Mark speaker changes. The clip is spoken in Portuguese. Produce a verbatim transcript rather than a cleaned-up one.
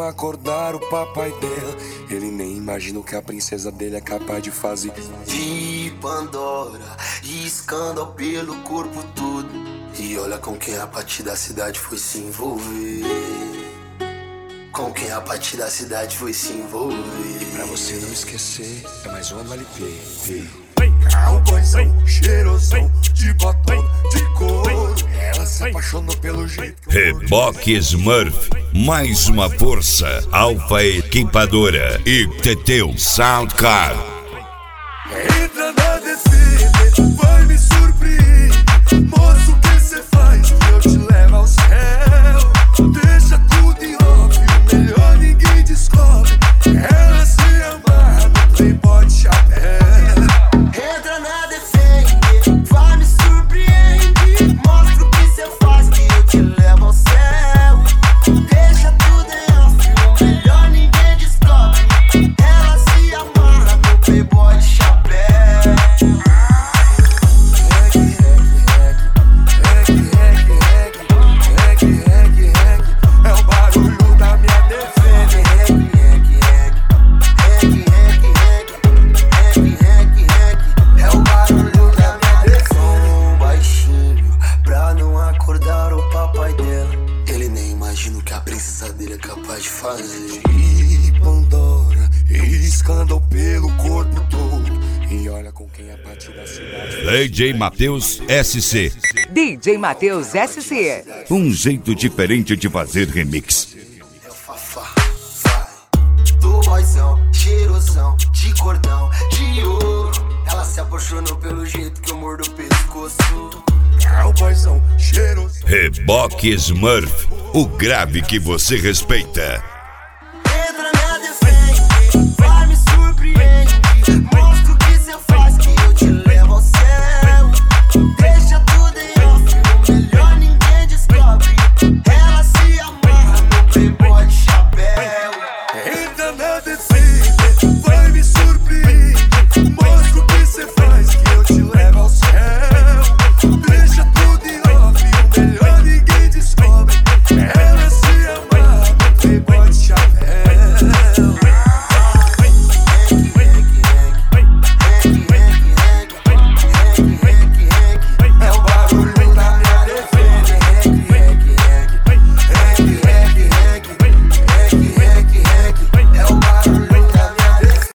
Speaker 1: acordar o papai dela. Ele nem imagina o que a princesa dele é capaz de fazer.
Speaker 2: De Pandora e escândalo pelo corpo todo. E olha com quem a partir da cidade foi se envolver. Com quem a partir da cidade foi se envolver.
Speaker 1: E pra você não esquecer, é mais um L P.
Speaker 3: Cowboyzão, cheirosão, de batom, de couro.
Speaker 1: Ela se apaixonou pelo jeito.
Speaker 4: Reboque Smurf, mais uma força. Alfa Equipadora e Teteu Soundcar.
Speaker 3: Entra na defesa, vai me surpreender. Moço, o que cê faz que eu te levo ao céu? Deixa tudo em off, melhor ninguém descobre. Ela se amarra no playboy de chapéu.
Speaker 2: Entra na defesa, vai me surpreender. Mostra o que cê faz que eu te levo ao céu. Deixa tudo em off, melhor ninguém descobre. Ela se amarra no playboy de chapéu.
Speaker 3: É o barulho da minha defesa.
Speaker 2: É o barulho da minha defesa. Baixinho, pra não acordar o papai dela. Ele nem imagina o que a princesa dele é capaz de fazer.
Speaker 1: E Pandora, e escândalo pelo corpo todo. E olha com quem a partir da cidade.
Speaker 4: D J Matheus S C.
Speaker 5: D J Matheus S C.
Speaker 4: Um jeito diferente de fazer remix.
Speaker 2: É o Fafá, vai. Do boyzão, cheirosão, de cordão, de ouro. Ela se apaixonou pelo jeito que eu mordo o pescoço.
Speaker 3: Cowboyzão, cheirosão.
Speaker 4: Reboque Smurf, o grave que você respeita.